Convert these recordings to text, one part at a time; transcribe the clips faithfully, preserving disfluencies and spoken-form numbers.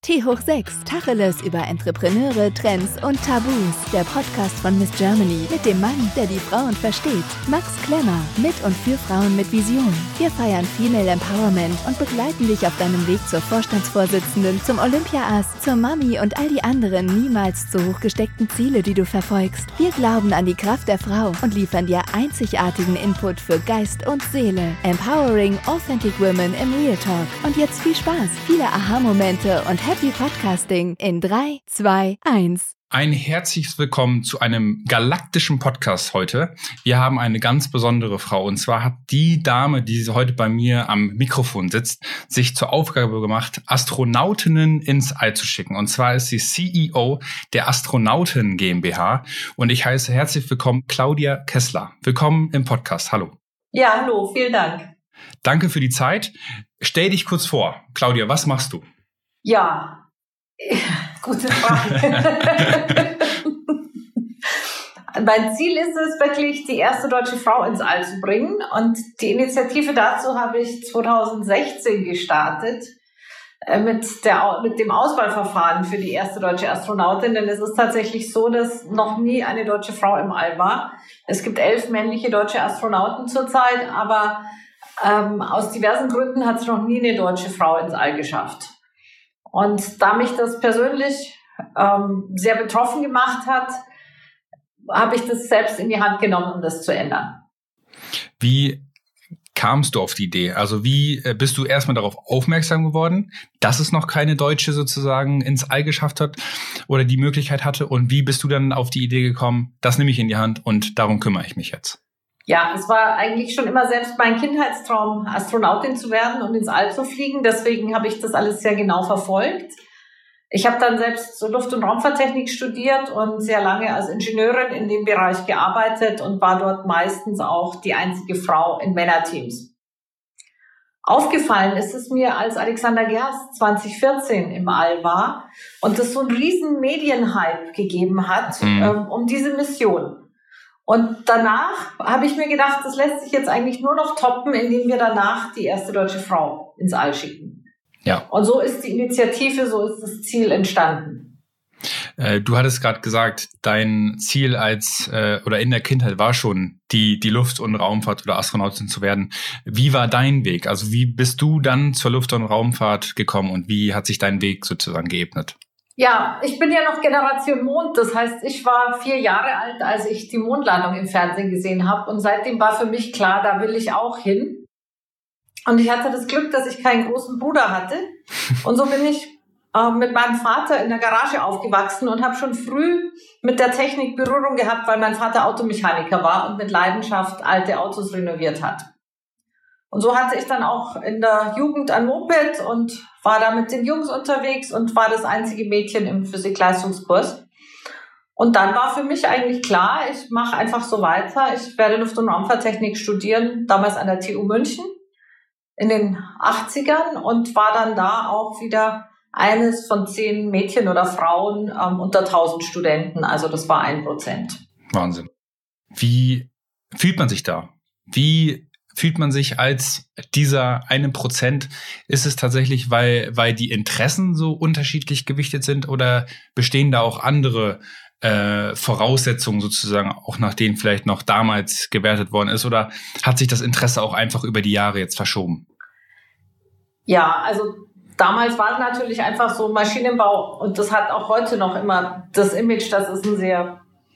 T hoch sechs, Tacheles über Entrepreneure, Trends und Tabus. Der Podcast von Miss Germany mit dem Mann, der die Frauen versteht. Max Klemmer, mit und für Frauen mit Vision. Wir feiern Female Empowerment und begleiten dich auf deinem Weg zur Vorstandsvorsitzenden, zum Olympia-Ass, zur Mami und all die anderen niemals zu hoch gesteckten Ziele, die du verfolgst. Wir glauben an die Kraft der Frau und liefern dir einzigartigen Input für Geist und Seele. Empowering Authentic Women im Real Talk. Und jetzt viel Spaß, viele Aha-Momente und Happy Podcasting in drei, zwei, eins. Ein herzliches Willkommen zu einem galaktischen Podcast heute. Wir haben eine ganz besondere Frau, und zwar hat die Dame, die heute bei mir am Mikrofon sitzt, sich zur Aufgabe gemacht, Astronautinnen ins All zu schicken. Und zwar ist sie C E O der Astronauten GmbH, und ich heiße herzlich willkommen Claudia Kessler. Willkommen im Podcast. Hallo. Ja, hallo, vielen Dank. Danke für die Zeit. Stell dich kurz vor. Claudia, was machst du? Ja, gute Frage. Mein Ziel ist es wirklich, die erste deutsche Frau ins All zu bringen. Und die Initiative dazu habe ich zwanzig sechzehn gestartet mit, der, mit dem Auswahlverfahren für die erste deutsche Astronautin. Denn es ist tatsächlich so, dass noch nie eine deutsche Frau im All war. Es gibt elf männliche deutsche Astronauten zurzeit, aber ähm, aus diversen Gründen hat es noch nie eine deutsche Frau ins All geschafft. Und da mich das persönlich ähm, sehr betroffen gemacht hat, habe ich das selbst in die Hand genommen, um das zu ändern. Wie kamst du auf die Idee? Also wie bist du erstmal darauf aufmerksam geworden, dass es noch keine Deutsche sozusagen ins All geschafft hat oder die Möglichkeit hatte? Und wie bist du dann auf die Idee gekommen, das nehme ich in die Hand und darum kümmere ich mich jetzt? Ja, es war eigentlich schon immer selbst mein Kindheitstraum, Astronautin zu werden und ins All zu fliegen. Deswegen habe ich das alles sehr genau verfolgt. Ich habe dann selbst so Luft- und Raumfahrttechnik studiert und sehr lange als Ingenieurin in dem Bereich gearbeitet und war dort meistens auch die einzige Frau in Männerteams. Aufgefallen ist es mir, als Alexander Gerst zwanzig vierzehn im All war und es so einen riesen Medienhype gegeben hat mhm. ähm, um diese Mission. Und danach habe ich mir gedacht, das lässt sich jetzt eigentlich nur noch toppen, indem wir danach die erste deutsche Frau ins All schicken. Ja. Und so ist die Initiative, so ist das Ziel entstanden. Äh, du hattest gerade gesagt, dein Ziel als äh, oder in der Kindheit war schon, die die Luft- und Raumfahrt oder Astronautin zu werden. Wie war dein Weg? Also wie bist du dann zur Luft- und Raumfahrt gekommen und wie hat sich dein Weg sozusagen geebnet? Ja, ich bin ja noch Generation Mond. Das heißt, ich war vier Jahre alt, als ich die Mondlandung im Fernsehen gesehen habe. Und seitdem war für mich klar, da will ich auch hin. Und ich hatte das Glück, dass ich keinen großen Bruder hatte. Und so bin ich äh, mit meinem Vater in der Garage aufgewachsen und habe schon früh mit der Technik Berührung gehabt, weil mein Vater Automechaniker war und mit Leidenschaft alte Autos renoviert hat. Und so hatte ich dann auch in der Jugend ein Moped und war da mit den Jungs unterwegs und war das einzige Mädchen im Physik-Leistungskurs. Und dann war für mich eigentlich klar, ich mache einfach so weiter. Ich werde Luft- und Raumfahrttechnik studieren, damals an der T U München in den achtzigern und war dann da auch wieder eines von zehn Mädchen oder Frauen ähm, unter tausend Studenten. Also das war ein Prozent. Wahnsinn. Wie fühlt man sich da? Wie fühlt man sich als dieser eine Prozent? Ist es tatsächlich, weil, weil die Interessen so unterschiedlich gewichtet sind, oder bestehen da auch andere äh, Voraussetzungen sozusagen, auch nach denen vielleicht noch damals gewertet worden ist, oder hat sich das Interesse auch einfach über die Jahre jetzt verschoben? Ja, also damals war es natürlich einfach so Maschinenbau, und das hat auch heute noch immer das Image, dass es ein sehr,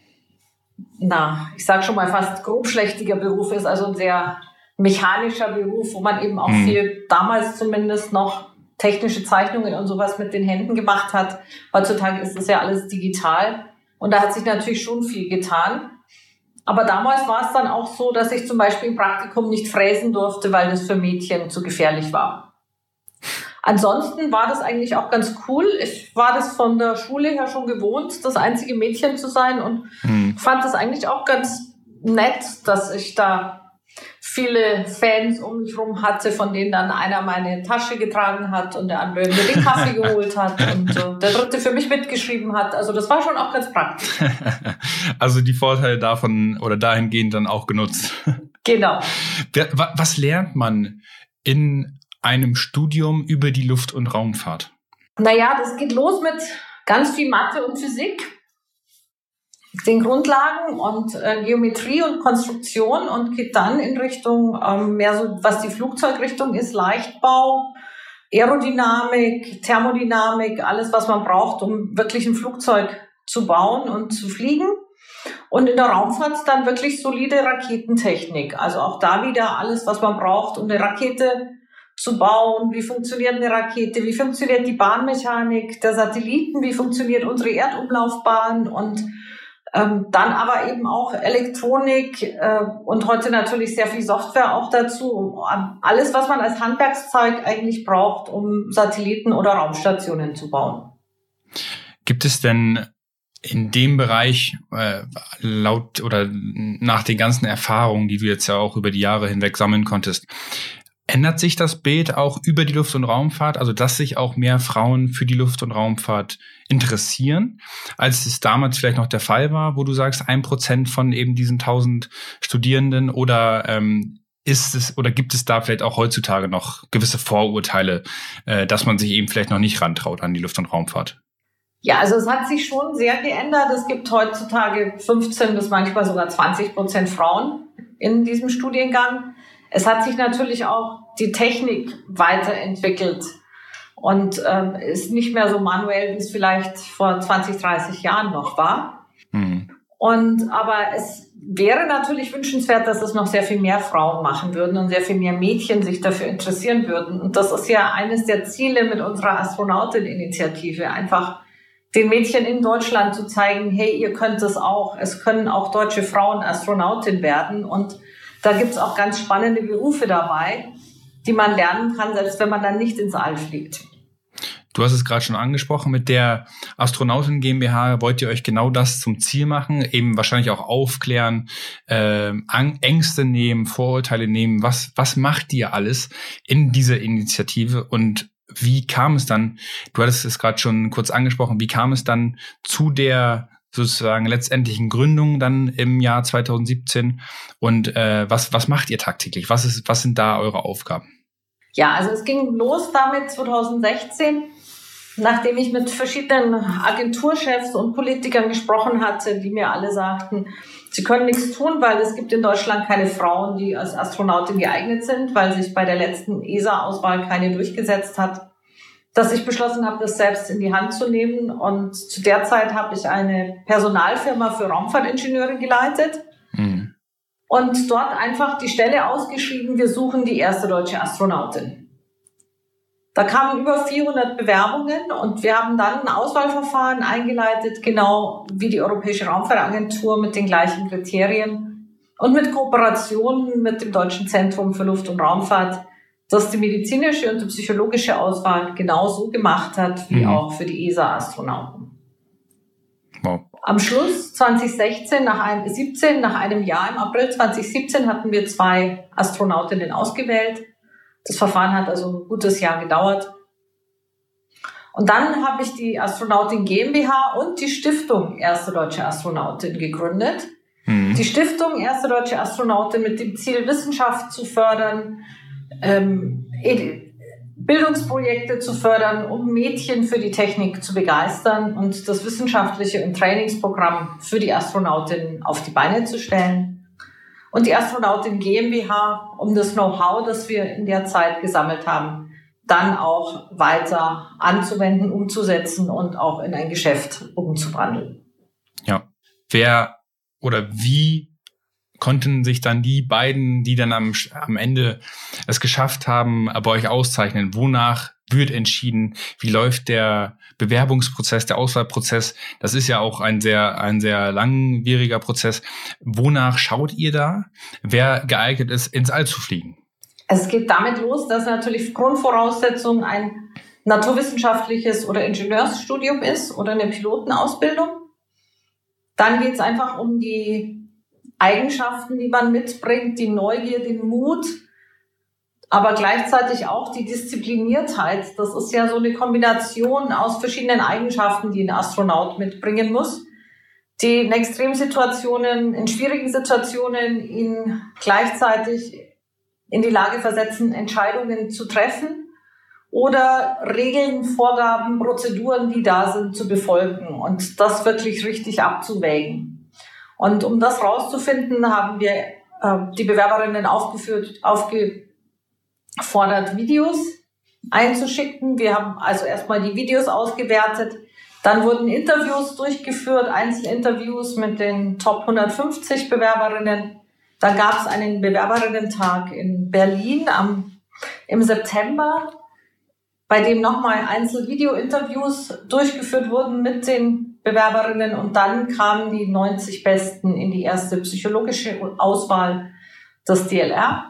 na, ich sag schon mal fast grobschlächtiger Beruf ist, also ein sehr mechanischer Beruf, wo man eben auch mhm. viel, damals zumindest noch technische Zeichnungen und sowas mit den Händen gemacht hat. Heutzutage ist das ja alles digital und da hat sich natürlich schon viel getan. Aber damals war es dann auch so, dass ich zum Beispiel im Praktikum nicht fräsen durfte, weil das für Mädchen zu gefährlich war. Ansonsten war das eigentlich auch ganz cool. Ich war das von der Schule her schon gewohnt, das einzige Mädchen zu sein, und mhm. fand das eigentlich auch ganz nett, dass ich da viele Fans um mich rum hatte, von denen dann einer meine Tasche getragen hat und der andere mir den Kaffee geholt hat und äh, der dritte für mich mitgeschrieben hat. Also das war schon auch ganz praktisch. Also die Vorteile davon oder dahingehend dann auch genutzt. Genau. Was lernt man in einem Studium über die Luft- und Raumfahrt? Naja, das geht los mit ganz viel Mathe und Physik, den Grundlagen und äh, Geometrie und Konstruktion und geht dann in Richtung ähm, mehr so, was die Flugzeugrichtung ist, Leichtbau, Aerodynamik, Thermodynamik, alles, was man braucht, um wirklich ein Flugzeug zu bauen und zu fliegen. Und in der Raumfahrt dann wirklich solide Raketentechnik. Also auch da wieder alles, was man braucht, um eine Rakete zu bauen. Wie funktioniert eine Rakete? Wie funktioniert die Bahnmechanik der Satelliten? Wie funktioniert unsere Erdumlaufbahn? Und ähm, dann aber eben auch Elektronik äh, und heute natürlich sehr viel Software auch dazu. Alles, was man als Handwerkszeug eigentlich braucht, um Satelliten oder Raumstationen zu bauen. Gibt es denn in dem Bereich, äh, laut oder nach den ganzen Erfahrungen, die du jetzt ja auch über die Jahre hinweg sammeln konntest, ändert sich das Bild auch über die Luft- und Raumfahrt? Also, dass sich auch mehr Frauen für die Luft- und Raumfahrt interessieren, als es damals vielleicht noch der Fall war, wo du sagst, ein Prozent von eben diesen tausend Studierenden, oder ähm, ist es oder gibt es da vielleicht auch heutzutage noch gewisse Vorurteile, äh, dass man sich eben vielleicht noch nicht rantraut an die Luft- und Raumfahrt? Ja, also es hat sich schon sehr geändert. Es gibt heutzutage fünfzehn bis manchmal sogar zwanzig Prozent Frauen in diesem Studiengang. Es hat sich natürlich auch die Technik weiterentwickelt und ähm, ist nicht mehr so manuell, wie es vielleicht vor zwanzig, dreißig Jahren noch war. Mhm. Und aber es wäre natürlich wünschenswert, dass es noch sehr viel mehr Frauen machen würden und sehr viel mehr Mädchen sich dafür interessieren würden. Und das ist ja eines der Ziele mit unserer Astronautin-Initiative, einfach den Mädchen in Deutschland zu zeigen, hey, ihr könnt es auch. Es können auch deutsche Frauen Astronautin werden. Und da gibt es auch ganz spannende Berufe dabei, die man lernen kann, selbst wenn man dann nicht ins All fliegt. Du hast es gerade schon angesprochen, mit der Astronautin GmbH wollt ihr euch genau das zum Ziel machen, eben wahrscheinlich auch aufklären, äh, Ängste nehmen, Vorurteile nehmen. Was, was macht ihr alles in dieser Initiative und wie kam es dann, du hattest es gerade schon kurz angesprochen, wie kam es dann zu der sozusagen letztendlichen Gründung dann im Jahr zwanzig siebzehn und äh, was, was macht ihr tagtäglich? Was ist, was sind da eure Aufgaben? Ja, also es ging los damit zwanzig sechzehn, nachdem ich mit verschiedenen Agenturchefs und Politikern gesprochen hatte, die mir alle sagten, sie können nichts tun, weil es gibt in Deutschland keine Frauen, die als Astronautin geeignet sind, weil sich bei der letzten E S A-Auswahl keine durchgesetzt hat, dass ich beschlossen habe, das selbst in die Hand zu nehmen. Und zu der Zeit habe ich eine Personalfirma für Raumfahrtingenieure geleitet mhm. und dort einfach die Stelle ausgeschrieben, wir suchen die erste deutsche Astronautin. Da kamen über vierhundert Bewerbungen und wir haben dann ein Auswahlverfahren eingeleitet, genau wie die Europäische Raumfahrtagentur mit den gleichen Kriterien und mit Kooperationen mit dem Deutschen Zentrum für Luft- und Raumfahrt, das die medizinische und die psychologische Auswahl genauso gemacht hat wie mhm. auch für die E S A-Astronauten. Wow. Am Schluss zwanzig sechzehn, nach einem, siebzehn, nach einem Jahr im April zwanzig siebzehn hatten wir zwei Astronautinnen ausgewählt. Das Verfahren hat also ein gutes Jahr gedauert. Und dann habe ich die Astronautin GmbH und die Stiftung Erste Deutsche Astronautin gegründet. Mhm. Die Stiftung Erste Deutsche Astronautin mit dem Ziel, Wissenschaft zu fördern, ähm, Bildungsprojekte zu fördern, um Mädchen für die Technik zu begeistern und das wissenschaftliche und Trainingsprogramm für die Astronautinnen auf die Beine zu stellen. Und die Astronautin GmbH, um das Know-how, das wir in der Zeit gesammelt haben, dann auch weiter anzuwenden, umzusetzen und auch in ein Geschäft umzuwandeln. Ja, wer oder wie konnten sich dann die beiden, die dann am, am Ende es geschafft haben, bei euch auszeichnen? Wonach wird entschieden? Wie läuft der Bewerbungsprozess, der Auswahlprozess? Das ist ja auch ein sehr, ein sehr langwieriger Prozess. Wonach schaut ihr da, wer geeignet ist, ins All zu fliegen? Es geht damit los, dass natürlich Grundvoraussetzung ein naturwissenschaftliches oder Ingenieursstudium ist oder eine Pilotenausbildung. Dann geht es einfach um die Eigenschaften, die man mitbringt, die Neugier, den Mut, aber gleichzeitig auch die Diszipliniertheit. Das ist ja so eine Kombination aus verschiedenen Eigenschaften, die ein Astronaut mitbringen muss, die in Extremsituationen, in schwierigen Situationen ihn gleichzeitig in die Lage versetzen, Entscheidungen zu treffen oder Regeln, Vorgaben, Prozeduren, die da sind, zu befolgen und das wirklich richtig abzuwägen. Und um das rauszufinden, haben wir äh, die Bewerberinnen aufgeführt, aufgefordert, Videos einzuschicken. Wir haben also erstmal die Videos ausgewertet. Dann wurden Interviews durchgeführt, Einzelinterviews mit den Top hundertfünfzig Bewerberinnen. Dann gab es einen Bewerberinnen-Tag in Berlin am, im September, bei dem nochmal Einzelvideo-Interviews durchgeführt wurden mit den Bewerberinnen. Und dann kamen die neunzig Besten in die erste psychologische Auswahl des D L R.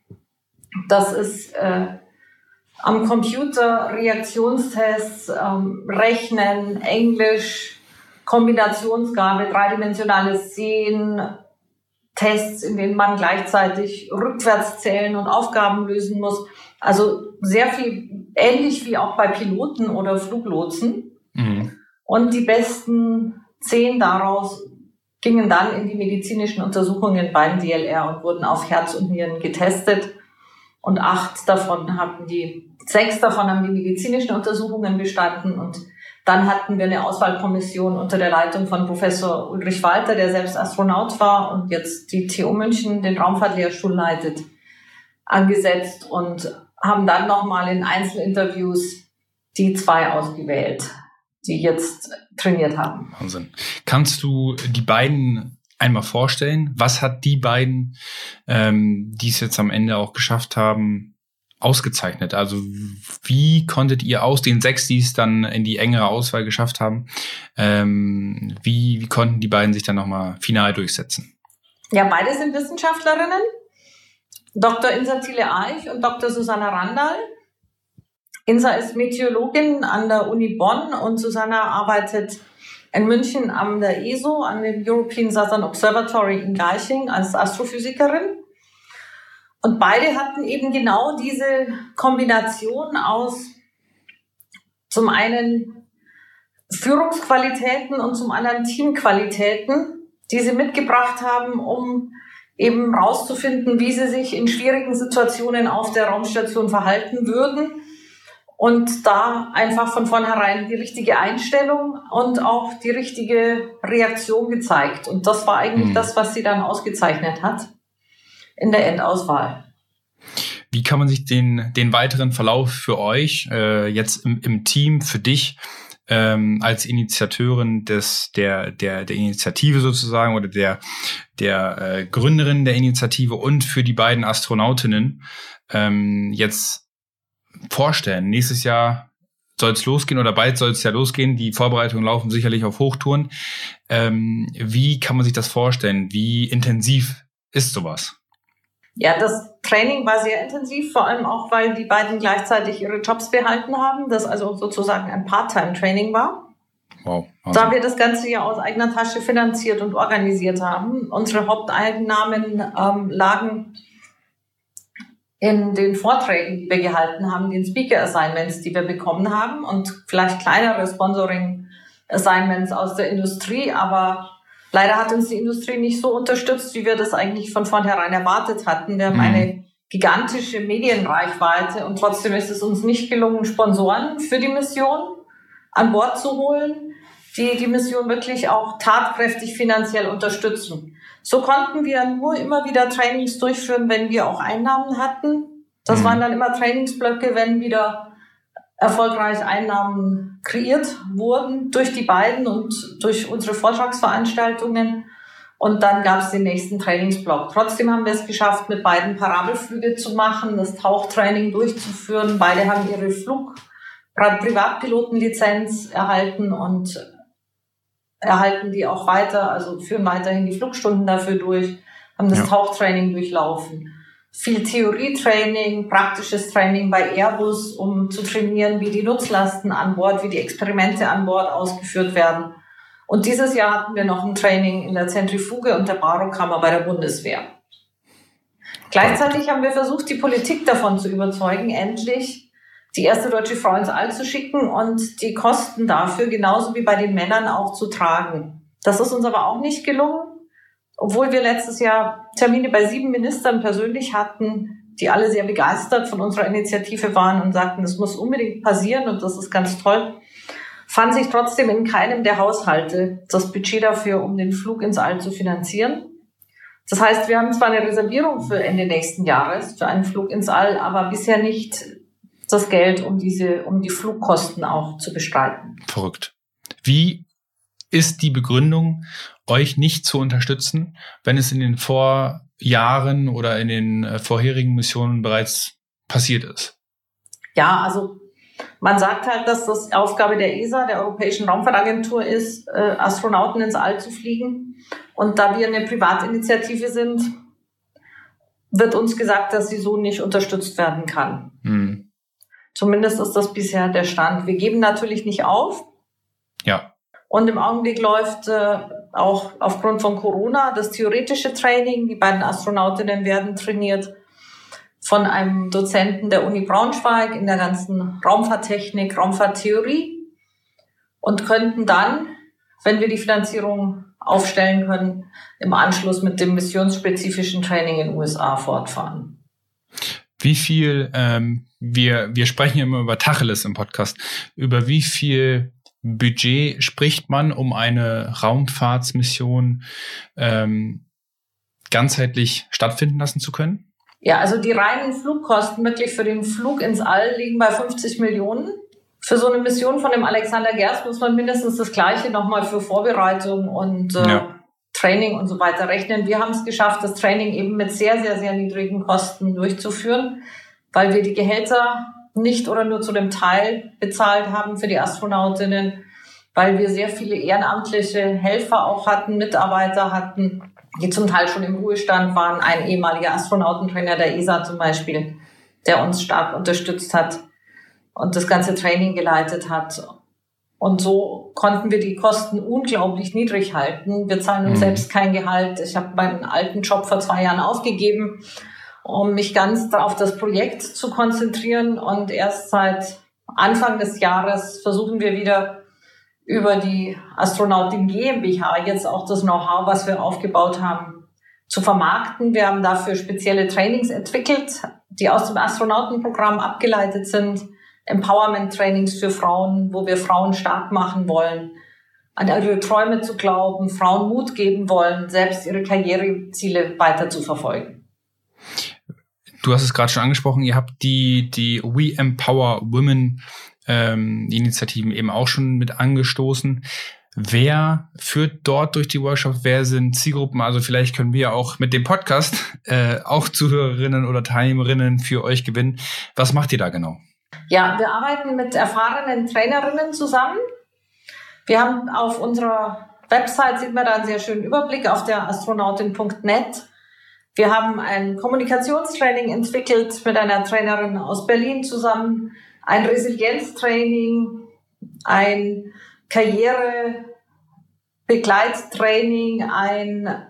Das ist äh, am Computer Reaktionstests, ähm, Rechnen, Englisch, Kombinationsgabe, dreidimensionales Sehen, Tests, in denen man gleichzeitig rückwärts zählen und Aufgaben lösen muss. Also sehr viel ähnlich wie auch bei Piloten oder Fluglotsen. Mhm. Und die besten zehn daraus gingen dann in die medizinischen Untersuchungen beim D L R und wurden auf Herz und Nieren getestet. Und acht davon haben die, sechs davon haben die medizinischen Untersuchungen bestanden. Und dann hatten wir eine Auswahlkommission unter der Leitung von Professor Ulrich Walter, der selbst Astronaut war und jetzt die T U München, den Raumfahrtlehrstuhl leitet, angesetzt und haben dann nochmal in Einzelinterviews die zwei ausgewählt, die jetzt trainiert haben. Wahnsinn. Kannst du die beiden einmal vorstellen? Was hat die beiden, ähm, die es jetzt am Ende auch geschafft haben, ausgezeichnet? Also wie konntet ihr aus den sechs, die es dann in die engere Auswahl geschafft haben, ähm, wie, wie konnten die beiden sich dann nochmal final durchsetzen? Ja, beide sind Wissenschaftlerinnen. Doktor Insa Thiele-Eich und Doktor Susanna Randall. Insa ist Meteorologin an der Uni Bonn und Susanna arbeitet in München an der E S O, an dem European Southern Observatory in Garching als Astrophysikerin. Und beide hatten eben genau diese Kombination aus zum einen Führungsqualitäten und zum anderen Teamqualitäten, die sie mitgebracht haben, um eben rauszufinden, wie sie sich in schwierigen Situationen auf der Raumstation verhalten würden. Und da einfach von vornherein die richtige Einstellung und auch die richtige Reaktion gezeigt. Und das war eigentlich mhm. das, was sie dann ausgezeichnet hat in der Endauswahl. Wie kann man sich den, den weiteren Verlauf für euch äh, jetzt im, im Team, für dich ähm, als Initiateurin des, der, der, der Initiative sozusagen oder der, der äh, Gründerin der Initiative und für die beiden Astronautinnen ähm, jetzt vorstellen? Nächstes Jahr soll es losgehen oder bald soll es ja losgehen. Die Vorbereitungen laufen sicherlich auf Hochtouren. Ähm, wie kann man sich das vorstellen? Wie intensiv ist sowas? Ja, das Training war sehr intensiv, vor allem auch, weil die beiden gleichzeitig ihre Jobs behalten haben, das also sozusagen ein Part-Time-Training war. Wow. Also. Da wir das Ganze ja aus eigener Tasche finanziert und organisiert haben. Unsere Haupteinnahmen ähm, lagen in den Vorträgen, die wir gehalten haben, den Speaker-Assignments, die wir bekommen haben und vielleicht kleinere Sponsoring-Assignments aus der Industrie, aber leider hat uns die Industrie nicht so unterstützt, wie wir das eigentlich von vornherein erwartet hatten. Wir haben mhm. eine gigantische Medienreichweite und trotzdem ist es uns nicht gelungen, Sponsoren für die Mission an Bord zu holen, die die Mission wirklich auch tatkräftig finanziell unterstützen. So konnten wir nur immer wieder Trainings durchführen, wenn wir auch Einnahmen hatten. Das mhm. waren dann immer Trainingsblöcke, wenn wieder erfolgreich Einnahmen kreiert wurden durch die beiden und durch unsere Vortragsveranstaltungen. Und dann gab es den nächsten Trainingsblock. Trotzdem haben wir es geschafft, mit beiden Parabelflüge zu machen, das Tauchtraining durchzuführen. Beide haben ihre Flug- Privatpilotenlizenz erhalten und erhalten die auch weiter, also führen weiterhin die Flugstunden dafür durch, haben das ja. Tauchtraining durchlaufen. Viel Theorietraining, praktisches Training bei Airbus, um zu trainieren, wie die Nutzlasten an Bord, wie die Experimente an Bord ausgeführt werden. Und dieses Jahr hatten wir noch ein Training in der Zentrifuge und der Barokammer bei der Bundeswehr. Gleichzeitig haben wir versucht, die Politik davon zu überzeugen, endlich die erste deutsche Frau ins All zu schicken und die Kosten dafür genauso wie bei den Männern auch zu tragen. Das ist uns aber auch nicht gelungen, obwohl wir letztes Jahr Termine bei sieben Ministern persönlich hatten, die alle sehr begeistert von unserer Initiative waren und sagten, das muss unbedingt passieren und das ist ganz toll, fand sich trotzdem in keinem der Haushalte das Budget dafür, um den Flug ins All zu finanzieren. Das heißt, wir haben zwar eine Reservierung für Ende nächsten Jahres für einen Flug ins All, aber bisher nicht das Geld, um diese, um die Flugkosten auch zu bestreiten. Verrückt. Wie ist die Begründung, euch nicht zu unterstützen, wenn es in den Vorjahren oder in den äh, vorherigen Missionen bereits passiert ist? Ja, also man sagt halt, dass das Aufgabe der E S A, der Europäischen Raumfahrtagentur, ist, äh, Astronauten ins All zu fliegen. Und da wir eine Privatinitiative sind, wird uns gesagt, dass sie so nicht unterstützt werden kann. Hm. Zumindest ist das bisher der Stand. Wir geben natürlich nicht auf. Ja. Und im Augenblick läuft äh, auch aufgrund von Corona das theoretische Training. Die beiden Astronautinnen werden trainiert von einem Dozenten der Uni Braunschweig in der ganzen Raumfahrttechnik, Raumfahrttheorie und könnten dann, wenn wir die Finanzierung aufstellen können, im Anschluss mit dem missionsspezifischen Training in den U S A fortfahren. Wie viel, ähm, wir, wir sprechen ja immer über Tacheles im Podcast, über wie viel Budget spricht man, um eine Raumfahrtsmission ähm, ganzheitlich stattfinden lassen zu können? Ja, also die reinen Flugkosten wirklich für den Flug ins All liegen bei fünfzig Millionen. Für so eine Mission von dem Alexander Gerst muss man mindestens das Gleiche nochmal für Vorbereitung und äh, ja. Training und so weiter rechnen. Wir haben es geschafft, das Training eben mit sehr, sehr, sehr niedrigen Kosten durchzuführen, weil wir die Gehälter nicht oder nur zu dem Teil bezahlt haben für die Astronautinnen, weil wir sehr viele ehrenamtliche Helfer auch hatten, Mitarbeiter hatten, die zum Teil schon im Ruhestand waren. Ein ehemaliger Astronautentrainer der E S A zum Beispiel, der uns stark unterstützt hat und das ganze Training geleitet hat. Und so konnten wir die Kosten unglaublich niedrig halten. Wir zahlen uns mhm. selbst kein Gehalt. Ich habe meinen alten Job vor zwei Jahren aufgegeben, um mich ganz auf das Projekt zu konzentrieren. Und erst seit Anfang des Jahres versuchen wir wieder über die Astronautin GmbH jetzt auch das Know-how, was wir aufgebaut haben, zu vermarkten. Wir haben dafür spezielle Trainings entwickelt, die aus dem Astronautenprogramm abgeleitet sind. Empowerment-Trainings für Frauen, wo wir Frauen stark machen wollen, an ihre Träume zu glauben, Frauen Mut geben wollen, selbst ihre Karriereziele weiter zu verfolgen. Du hast es gerade schon angesprochen, ihr habt die, die We Empower Women ähm, Initiativen eben auch schon mit angestoßen. Wer führt dort durch die Workshops? Wer sind Zielgruppen? Also vielleicht können wir auch mit dem Podcast äh, auch Zuhörerinnen oder Teilnehmerinnen für euch gewinnen. Was macht ihr da genau? Ja, wir arbeiten mit erfahrenen Trainerinnen zusammen. Wir haben auf unserer Website, sieht man da einen sehr schönen Überblick, auf der astronautin punkt net. Wir haben ein Kommunikationstraining entwickelt mit einer Trainerin aus Berlin zusammen, ein Resilienztraining, ein Karrierebegleittraining, ein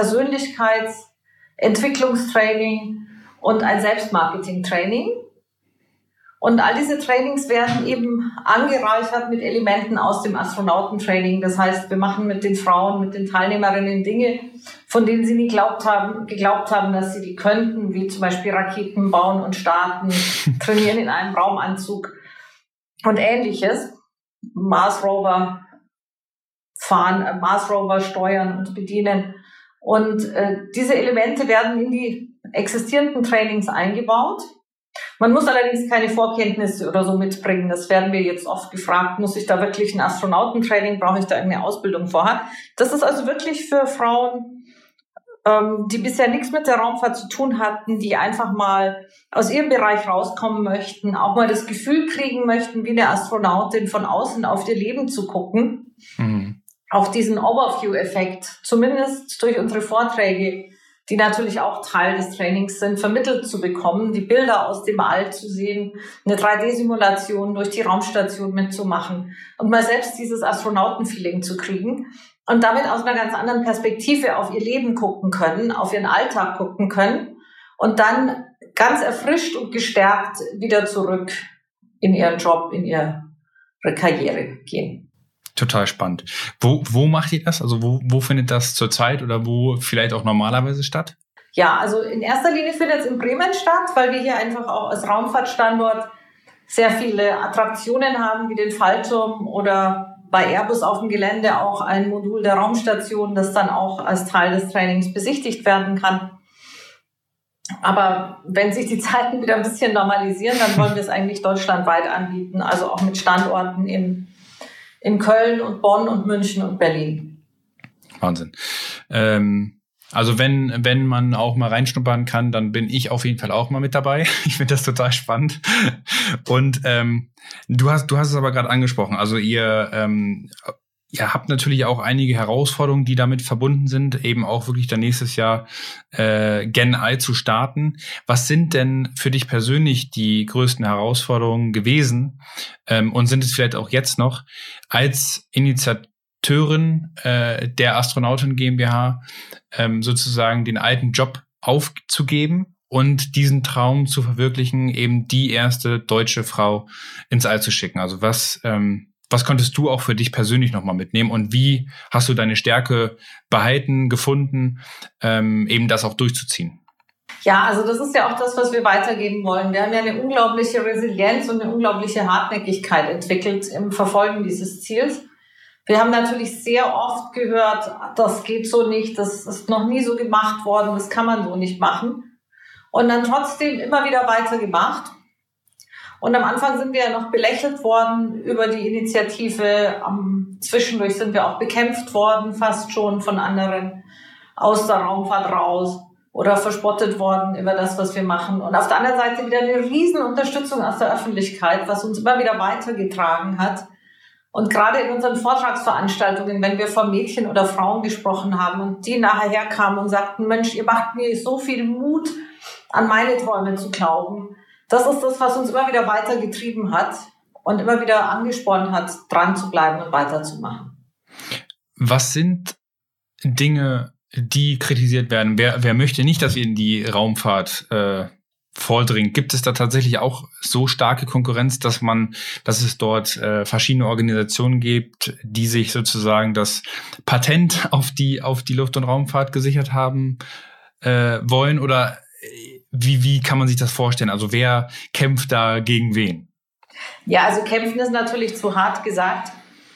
Persönlichkeitsentwicklungstraining und ein Selbstmarketingtraining. Und all diese Trainings werden eben angereichert mit Elementen aus dem Astronautentraining. Das heißt, wir machen mit den Frauen, mit den Teilnehmerinnen Dinge, von denen sie nie geglaubt haben, geglaubt haben, dass sie die könnten, wie zum Beispiel Raketen bauen und starten, trainieren in einem Raumanzug und Ähnliches. Mars Rover fahren, Mars Rover steuern und bedienen. Und äh, diese Elemente werden in die existierenden Trainings eingebaut. Man muss allerdings keine Vorkenntnisse oder so mitbringen. Das werden wir jetzt oft gefragt. Muss ich da wirklich ein Astronautentraining? Brauche ich da irgendeine Ausbildung vorher? Das ist also wirklich für Frauen, ähm, die bisher nichts mit der Raumfahrt zu tun hatten, die einfach mal aus ihrem Bereich rauskommen möchten, auch mal das Gefühl kriegen möchten, wie eine Astronautin von außen auf ihr Leben zu gucken. Mhm. Auch diesen Overview-Effekt, zumindest durch unsere Vorträge, die natürlich auch Teil des Trainings sind, vermittelt zu bekommen, die Bilder aus dem All zu sehen, eine drei D-Simulation durch die Raumstation mitzumachen und mal selbst dieses Astronautenfeeling zu kriegen und damit aus einer ganz anderen Perspektive auf ihr Leben gucken können, auf ihren Alltag gucken können und dann ganz erfrischt und gestärkt wieder zurück in ihren Job, in ihre Karriere gehen. Total spannend. Wo, wo macht ihr das? Also wo, wo findet das zurzeit oder wo vielleicht auch normalerweise statt? Ja, also in erster Linie findet es in Bremen statt, weil wir hier einfach auch als Raumfahrtstandort sehr viele Attraktionen haben, wie den Fallturm oder bei Airbus auf dem Gelände auch ein Modul der Raumstation, das dann auch als Teil des Trainings besichtigt werden kann. Aber wenn sich die Zeiten wieder ein bisschen normalisieren, dann wollen wir es eigentlich deutschlandweit anbieten, also auch mit Standorten in, in Köln und Bonn und München und Berlin. Wahnsinn. Ähm Also wenn wenn man auch mal reinschnuppern kann, dann bin ich auf jeden Fall auch mal mit dabei. Ich finde das total spannend. Und ähm, du hast du hast es aber gerade angesprochen. Also ihr ähm, ihr habt natürlich auch einige Herausforderungen, die damit verbunden sind, eben auch wirklich dann nächstes Jahr äh, Gen I zu starten. Was sind denn für dich persönlich die größten Herausforderungen gewesen ähm, und sind es vielleicht auch jetzt noch als Initiative äh, der Astronautin GmbH ähm, sozusagen den alten Job aufzugeben und diesen Traum zu verwirklichen, eben die erste deutsche Frau ins All zu schicken. Also was ähm, was konntest du auch für dich persönlich nochmal mitnehmen und wie hast du deine Stärke behalten, gefunden, ähm, eben das auch durchzuziehen? Ja, also das ist ja auch das, was wir weitergeben wollen. Wir haben ja eine unglaubliche Resilienz und eine unglaubliche Hartnäckigkeit entwickelt im Verfolgen dieses Ziels. Wir haben natürlich sehr oft gehört, das geht so nicht, das ist noch nie so gemacht worden, das kann man so nicht machen. Und dann trotzdem immer wieder weitergemacht. Und am Anfang sind wir ja noch belächelt worden über die Initiative. Um, zwischendurch sind wir auch bekämpft worden, fast schon von anderen aus der Raumfahrt raus oder verspottet worden über das, was wir machen. Und auf der anderen Seite wieder eine riesen Unterstützung aus der Öffentlichkeit, was uns immer wieder weitergetragen hat. Und gerade in unseren Vortragsveranstaltungen, wenn wir vor Mädchen oder Frauen gesprochen haben und die nachher herkamen und sagten, Mensch, ihr macht mir so viel Mut, an meine Träume zu glauben. Das ist das, was uns immer wieder weitergetrieben hat und immer wieder angespornt hat, dran zu bleiben und weiterzumachen. Was sind Dinge, die kritisiert werden? Wer, wer möchte nicht, dass wir in die Raumfahrt äh, vordringen? Gibt es da tatsächlich auch so starke Konkurrenz, dass man, dass es dort äh, verschiedene Organisationen gibt, die sich sozusagen das Patent auf die auf die Luft- und Raumfahrt gesichert haben äh, wollen? Oder wie wie kann man sich das vorstellen? Also wer kämpft da gegen wen? Ja, also kämpfen ist natürlich zu hart gesagt.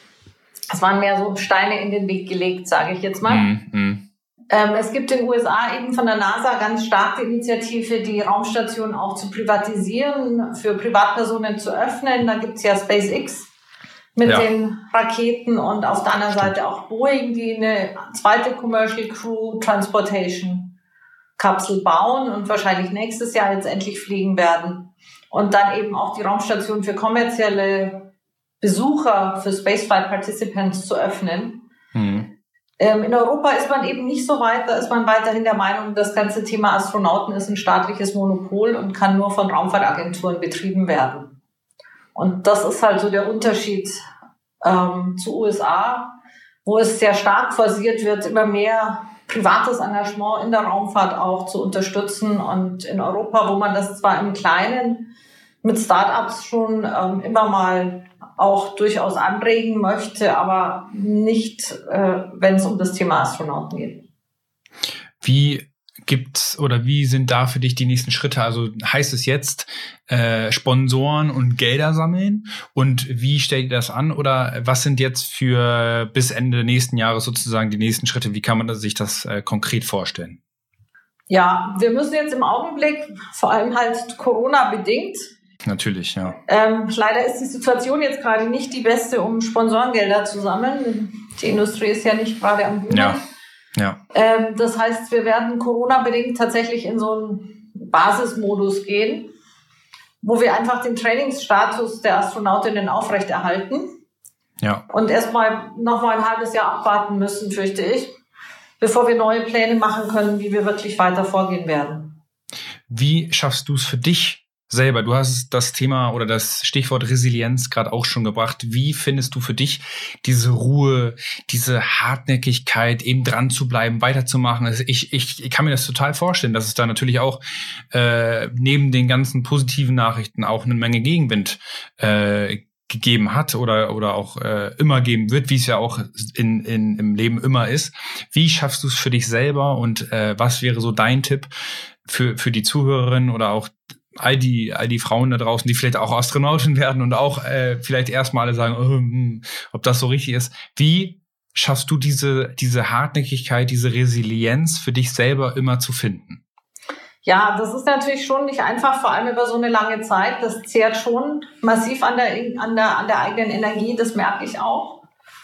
Es waren mehr so Steine in den Weg gelegt, sage ich jetzt mal. Mm, mm. Ähm, es gibt in den U S A eben von der NASA ganz starke Initiative, die Raumstation auch zu privatisieren, für Privatpersonen zu öffnen. Da gibt es ja SpaceX mit ja. den Raketen und auf der anderen Seite auch Boeing, die eine zweite Commercial Crew Transportation Kapsel bauen und wahrscheinlich nächstes Jahr jetzt endlich fliegen werden. Und dann eben auch die Raumstation für kommerzielle Besucher, für Spaceflight Participants zu öffnen. Mhm. Ähm, in Europa ist man eben nicht so weit, da ist man weiterhin der Meinung, das ganze Thema Astronauten ist ein staatliches Monopol und kann nur von Raumfahrtagenturen betrieben werden. Und das ist halt so der Unterschied ähm, zu U S A, wo es sehr stark forciert wird, immer mehr privates Engagement in der Raumfahrt auch zu unterstützen. Und in Europa, wo man das zwar im Kleinen mit Startups schon ähm, immer mal auch durchaus anregen möchte, aber nicht, äh, wenn es um das Thema Astronauten geht. Wie gibt's oder wie sind da für dich die nächsten Schritte? Also heißt es jetzt äh, Sponsoren und Gelder sammeln? Und wie stellt ihr das an? Oder was sind jetzt für bis Ende nächsten Jahres sozusagen die nächsten Schritte? Wie kann man sich das äh, konkret vorstellen? Ja, wir müssen jetzt im Augenblick, vor allem halt Corona-bedingt, natürlich, ja. Ähm, leider ist die Situation jetzt gerade nicht die beste, um Sponsorengelder zu sammeln. Die Industrie ist ja nicht gerade am Boomen. Ja. Ja. Ähm, das heißt, wir werden Corona-bedingt tatsächlich in so einen Basismodus gehen, wo wir einfach den Trainingsstatus der Astronautinnen aufrechterhalten. Ja. Und erstmal noch mal ein halbes Jahr abwarten müssen, fürchte ich, bevor wir neue Pläne machen können, wie wir wirklich weiter vorgehen werden. Wie schaffst du es für dich selber? Du hast das Thema oder das Stichwort Resilienz gerade auch schon gebracht. Wie findest du für dich diese Ruhe, diese Hartnäckigkeit, eben dran zu bleiben, weiterzumachen? Also ich, ich, ich kann mir das total vorstellen, dass es da natürlich auch äh, neben den ganzen positiven Nachrichten auch eine Menge Gegenwind äh, gegeben hat oder oder auch äh, immer geben wird, wie es ja auch in, in im Leben immer ist. Wie schaffst du es für dich selber und äh, was wäre so dein Tipp für für die Zuhörerinnen oder auch all die all die Frauen da draußen, die vielleicht auch Astronautin werden und auch äh, vielleicht erstmal alle sagen, oh, hm, ob das so richtig ist. Wie schaffst du diese diese Hartnäckigkeit, diese Resilienz für dich selber immer zu finden? Ja, das ist natürlich schon nicht einfach, vor allem über so eine lange Zeit. Das zehrt schon massiv an der, an der, an der eigenen Energie, das merke ich auch.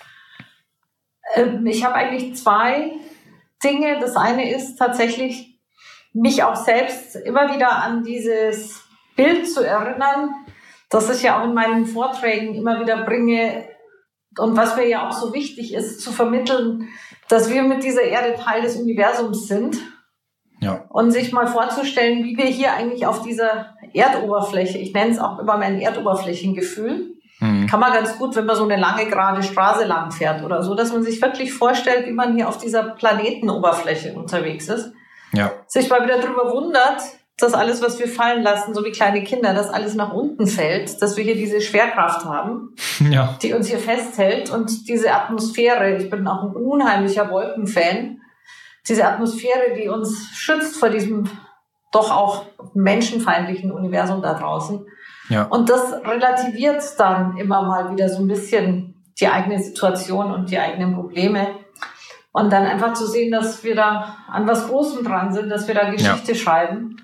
Ich habe eigentlich zwei Dinge. Das eine ist tatsächlich, mich auch selbst immer wieder an dieses Bild zu erinnern, das ich ja auch in meinen Vorträgen immer wieder bringe und was mir ja auch so wichtig ist, zu vermitteln, dass wir mit dieser Erde Teil des Universums sind. Ja. Und sich mal vorzustellen, wie wir hier eigentlich auf dieser Erdoberfläche, ich nenne es auch immer mein Erdoberflächengefühl, mhm. kann man ganz gut, wenn man so eine lange gerade Straße lang fährt oder so, dass man sich wirklich vorstellt, wie man hier auf dieser Planetenoberfläche unterwegs ist. Ja. Sich mal wieder darüber wundert, dass alles, was wir fallen lassen, so wie kleine Kinder, dass alles nach unten fällt, dass wir hier diese Schwerkraft haben, ja. die uns hier festhält und diese Atmosphäre. Ich bin auch ein unheimlicher Wolkenfan. Diese Atmosphäre, die uns schützt vor diesem doch auch menschenfeindlichen Universum da draußen. Ja. Und das relativiert dann immer mal wieder so ein bisschen die eigene Situation und die eigenen Probleme. Und dann einfach zu sehen, dass wir da an was Großem dran sind, dass wir da Geschichte ja. schreiben.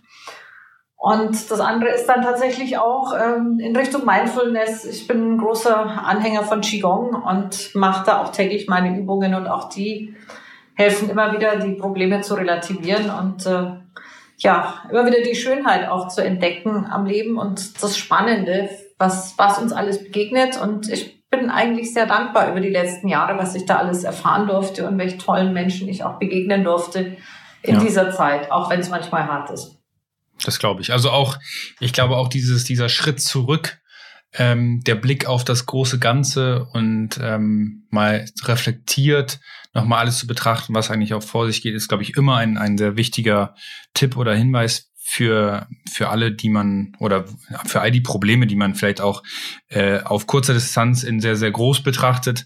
Und das andere ist dann tatsächlich auch ähm, in Richtung Mindfulness. Ich bin ein großer Anhänger von Qigong und mache da auch täglich meine Übungen und auch die helfen immer wieder, die Probleme zu relativieren und äh, ja, immer wieder die Schönheit auch zu entdecken am Leben und das Spannende, was, was uns alles begegnet. Und ich bin eigentlich sehr dankbar über die letzten Jahre, was ich da alles erfahren durfte und welche tollen Menschen ich auch begegnen durfte in ja. dieser Zeit, auch wenn es manchmal hart ist. Das glaube ich. Also auch, ich glaube auch dieses, dieser Schritt zurück, ähm, der Blick auf das große Ganze und ähm, mal reflektiert nochmal alles zu betrachten, was eigentlich auch vor sich geht, ist, glaube ich, immer ein, ein sehr wichtiger Tipp oder Hinweis für für alle, die man oder für all die Probleme, die man vielleicht auch äh, auf kurzer Distanz in sehr, sehr groß betrachtet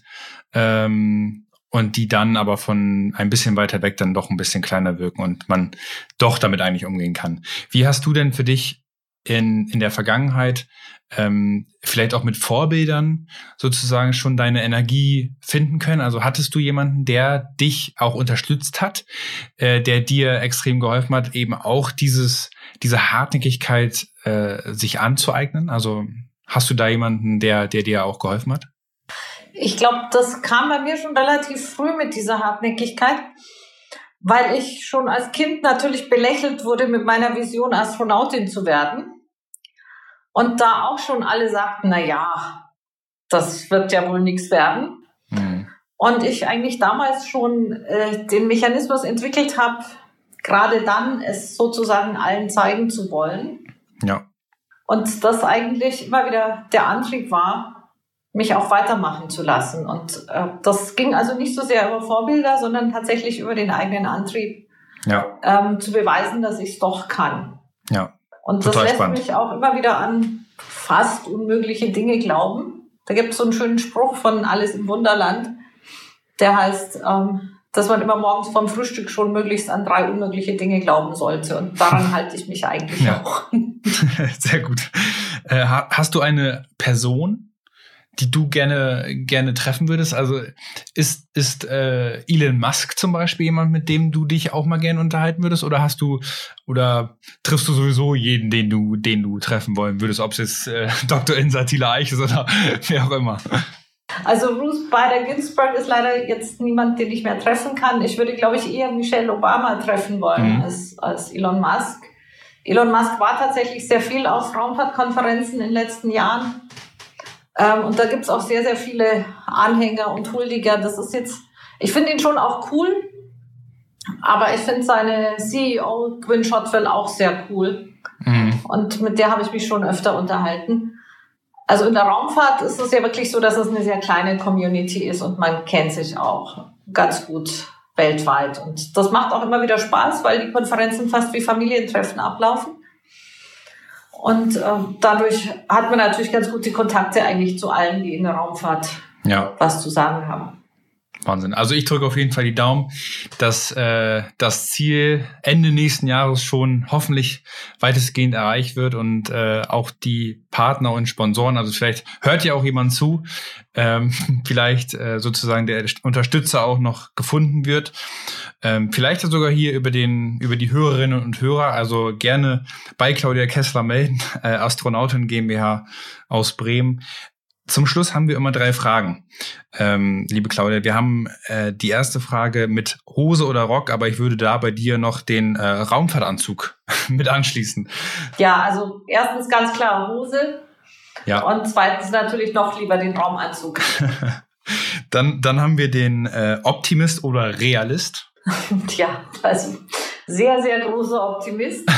ähm, und die dann aber von ein bisschen weiter weg dann doch ein bisschen kleiner wirken und man doch damit eigentlich umgehen kann. Wie hast du denn für dich in in der Vergangenheit ähm, vielleicht auch mit Vorbildern sozusagen schon deine Energie finden können? Also hattest du jemanden, der dich auch unterstützt hat, äh, der dir extrem geholfen hat, eben auch dieses diese Hartnäckigkeit äh, sich anzueignen? Also hast du da jemanden, der der dir auch geholfen hat? Ich glaube, das kam bei mir schon relativ früh mit dieser Hartnäckigkeit, weil ich schon als Kind natürlich belächelt wurde, mit meiner Vision Astronautin zu werden. Und da auch schon alle sagten, na ja, das wird ja wohl nichts werden. Mhm. Und ich eigentlich damals schon äh, den Mechanismus entwickelt habe, gerade dann es sozusagen allen zeigen zu wollen. Ja. Und das eigentlich immer wieder der Antrieb war, mich auch weitermachen zu lassen. Und äh, das ging also nicht so sehr über Vorbilder, sondern tatsächlich über den eigenen Antrieb, ja. ähm, zu beweisen, dass ich es doch kann. Ja. Und das lässt spannend. Mich auch immer wieder an fast unmögliche Dinge glauben. Da gibt es so einen schönen Spruch von Alice im Wunderland, der heißt, ähm, dass man immer morgens vorm Frühstück schon möglichst an drei unmögliche Dinge glauben sollte. Und daran halte ich mich eigentlich ja. auch. Sehr gut. Äh, hast du eine Person, die du gerne gerne treffen würdest? Also ist ist äh, Elon Musk zum Beispiel jemand, mit dem du dich auch mal gerne unterhalten würdest? Oder hast du oder triffst du sowieso jeden, den du den du treffen wollen würdest? Ob es jetzt äh, Doktor Insa Thiele Eich ist oder wer auch immer. Also Ruth Bader Ginsburg ist leider jetzt niemand, den ich mehr treffen kann. Ich würde, glaube ich, eher Michelle Obama treffen wollen mhm. als als Elon Musk. Elon Musk war tatsächlich sehr viel auf Raumfahrtkonferenzen in den letzten Jahren. Ähm, und da gibt's auch sehr, sehr viele Anhänger und Huldiger. Das ist jetzt, ich finde ihn schon auch cool, aber ich finde seine C E O Gwynne Shotwell auch sehr cool. Mhm. Und mit der habe ich mich schon öfter unterhalten. Also in der Raumfahrt ist es ja wirklich so, dass es eine sehr kleine Community ist und man kennt sich auch ganz gut weltweit. Und das macht auch immer wieder Spaß, weil die Konferenzen fast wie Familientreffen ablaufen. Und äh, dadurch hat man natürlich ganz gute Kontakte eigentlich zu allen, die in der Raumfahrt ja. was zu sagen haben. Wahnsinn. Also ich drücke auf jeden Fall die Daumen, dass äh, das Ziel Ende nächsten Jahres schon hoffentlich weitestgehend erreicht wird und äh, auch die Partner und Sponsoren, also vielleicht hört ja auch jemand zu, ähm, vielleicht äh, sozusagen der Unterstützer auch noch gefunden wird. Ähm, vielleicht sogar hier über den über die Hörerinnen und Hörer, also gerne bei Claudia Kessler melden, äh, Astronautin GmbH aus Bremen. Zum Schluss haben wir immer drei Fragen, ähm, liebe Claudia. Wir haben äh, die erste Frage mit Hose oder Rock, aber ich würde da bei dir noch den äh, Raumfahrtanzug mit anschließen. Ja, also erstens ganz klar Hose ja. und zweitens natürlich noch lieber den Raumanzug. dann, dann haben wir den äh, Optimist oder Realist. Tja, also sehr, sehr großer Optimist.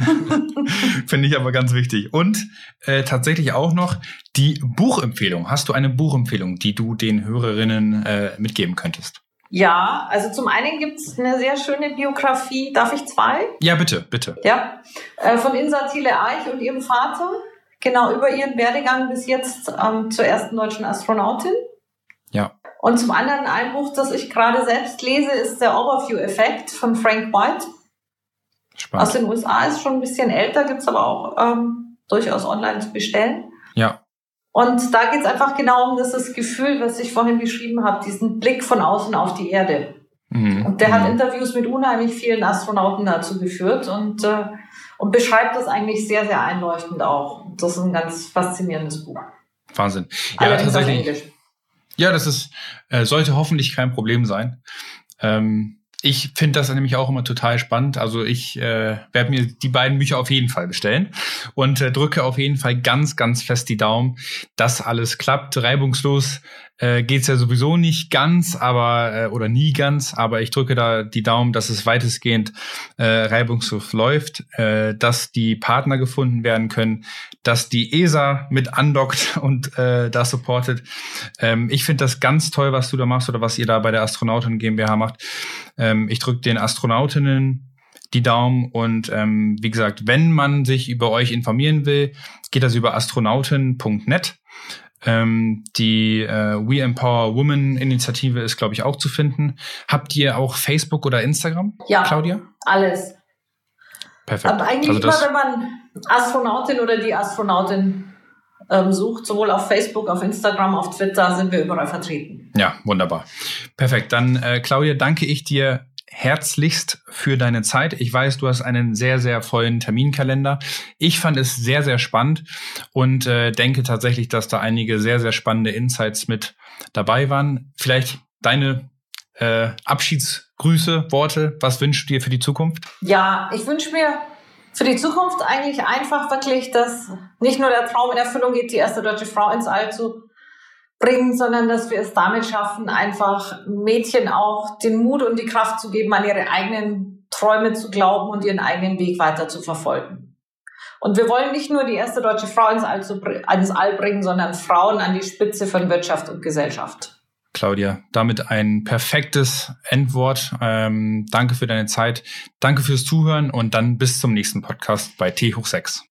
Finde ich aber ganz wichtig. Und äh, tatsächlich auch noch die Buchempfehlung. Hast du eine Buchempfehlung, die du den Hörerinnen äh, mitgeben könntest? Ja, also zum einen gibt es eine sehr schöne Biografie. Darf ich zwei? Ja, bitte, bitte. Ja, äh, von Insa Thiele-Eich und ihrem Vater. Genau, über ihren Werdegang bis jetzt ähm, zur ersten deutschen Astronautin. Ja. Und zum anderen ein Buch, das ich gerade selbst lese, ist der Overview-Effekt von Frank White. Spannend. Aus den U S A, ist schon ein bisschen älter, gibt es aber auch ähm, durchaus online zu bestellen. Ja. Und da geht es einfach genau um das, das Gefühl, was ich vorhin beschrieben habe, diesen Blick von außen auf die Erde. Mhm. Und der mhm. hat Interviews mit unheimlich vielen Astronauten dazu geführt und, äh, und beschreibt das eigentlich sehr, sehr einleuchtend auch. Das ist ein ganz faszinierendes Buch. Wahnsinn. Ja, allerdings tatsächlich. Ja, das ist äh, sollte hoffentlich kein Problem sein. Ähm, ich finde das nämlich auch immer total spannend. Also ich äh, werde mir die beiden Bücher auf jeden Fall bestellen und äh, drücke auf jeden Fall ganz, ganz fest die Daumen, dass alles klappt. Reibungslos äh, geht's ja sowieso nicht ganz, aber äh, oder nie ganz. Aber ich drücke da die Daumen, dass es weitestgehend äh, reibungslos läuft, äh, dass die Partner gefunden werden können, dass die E S A mit andockt und äh, das supportet. Ähm, ich finde das ganz toll, was du da machst oder was ihr da bei der Astronautin GmbH macht. Ähm, ich drücke den Astronautinnen die Daumen und ähm, wie gesagt, wenn man sich über euch informieren will, geht das über astronautin punkt net. Ähm, die äh, We Empower Women Initiative ist, glaube ich, auch zu finden. Habt ihr auch Facebook oder Instagram, ja, Claudia? Alles. Perfekt. Aber eigentlich also immer, wenn man Astronautin oder die Astronautin ähm, sucht, sowohl auf Facebook, auf Instagram, auf Twitter, sind wir überall vertreten. Ja, wunderbar. Perfekt. Dann, äh, Claudia, danke ich dir herzlichst für deine Zeit. Ich weiß, du hast einen sehr, sehr vollen Terminkalender. Ich fand es sehr, sehr spannend und äh, denke tatsächlich, dass da einige sehr, sehr spannende Insights mit dabei waren. Vielleicht deine äh, Abschiedsgrüße, Worte. Was wünschst du dir für die Zukunft? Ja, ich wünsche mir für die Zukunft eigentlich einfach wirklich, dass nicht nur der Traum in Erfüllung geht, die erste deutsche Frau ins All zu bringen, sondern dass wir es damit schaffen, einfach Mädchen auch den Mut und die Kraft zu geben, an ihre eigenen Träume zu glauben und ihren eigenen Weg weiter zu verfolgen. Und wir wollen nicht nur die erste deutsche Frau ins All, zu, ins All bringen, sondern Frauen an die Spitze von Wirtschaft und Gesellschaft. Claudia, damit ein perfektes Endwort. Ähm, danke für deine Zeit, danke fürs Zuhören und dann bis zum nächsten Podcast bei T hoch sechs.